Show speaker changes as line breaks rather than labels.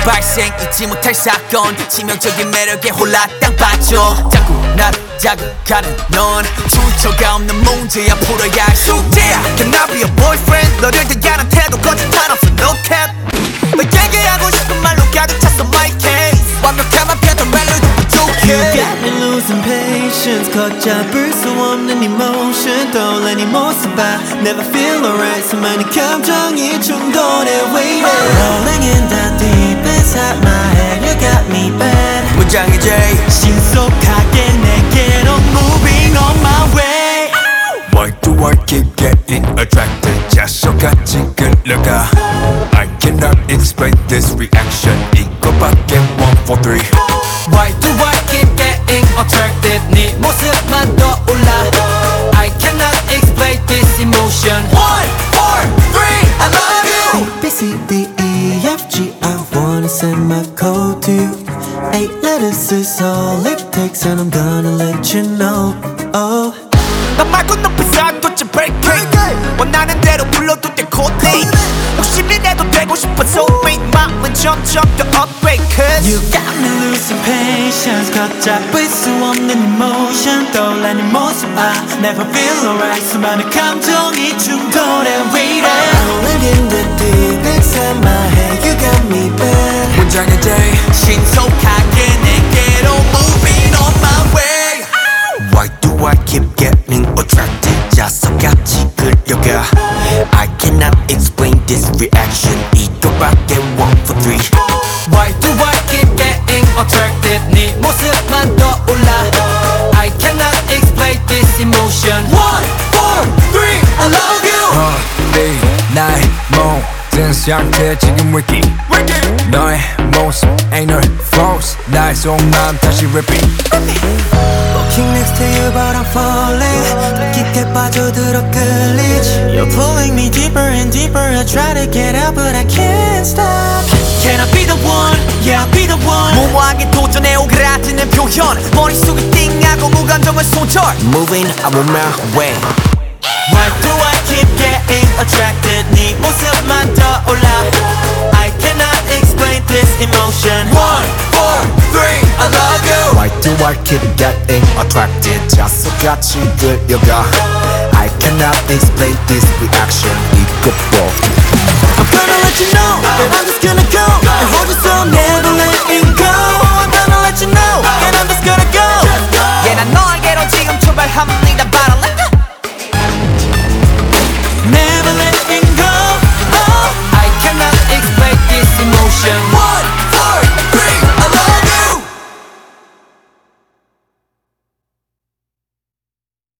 발생 잊지 못할 사건 치명적인 매력에 홀라 땅 빠져 자꾸 나를 자극하는 넌 출처가 없는 문제야 풀어야 할 숙제야 Can I be a boyfriend 너를 대하는 태도 거짓말 없어 no cap 너에게 하고 싶은 말로 가득 찼어 my case 완벽함만 펴던 멜로디 부족해
You got me losing patience 걷잡을 수 없는 emotion 떠올리니 모습 봐 Never feel alright 수많은 감정이 충돌해 waiting Rolling in the deep inside my head You got me bad
문장이 J
신속하게 내게로 moving on my way
Why do I keep getting attracted 자석같이 끌려가 I cannot explain this reaction 이거밖에 1, 4, 3
Why do I keep getting attracted 네 모습만 떠올라 I cannot explain this emotion 1, 4, 3 I love you
A, B, C, D, E, F, G I wanna send my code to you 8 letters is all it takes and I'm gonna let you know Oh
너 말고 높은 사도치 breaking 원하는 대로 불러도 돼 코딩 욕심이 내도 되고 싶어 soulmate 마음은 점점 더 upgrade cause
You got me losing patience 걷잡을 수 없는 emotion 떠올리는 모습 I never feel alright 수많은 감정이 충돌해 waiting Rolling in the deep inside my head You got me bad
문장의 J
신속하게 내게로 moving on my way
Why do I keep getting attracted 자석같이 끌려가 I cannot explain this reaction 이거밖에 1, 4, 3
Why do I keep getting attracted 네 모습만 떠올라 I cannot explain this emotion 1, 4, 3 I love you
네 나의 모든 상태 지금 위기 너의 모습 ain't no false 나의 속마음 다시 repeat
Walking next to you but I'm falling 더 깊게 빠져들어 끌리지 You're pulling me deeper and deeper I try to get out but I can't stop Can I be the one? Yeah I'll be the one
무모하게 도전해 오그라드는 표현 머릿속이 띵하고 무감정은 손절
Moving I'm on my way
Why do I keep getting attracted 네 모습만 떠올라 I cannot explain this emotion 1, 4,
3 I love you
Why do I keep getting attracted 자석같이 끌려가 I cannot explain this reaction 이것도
I'm gonna let you know I'm just gonna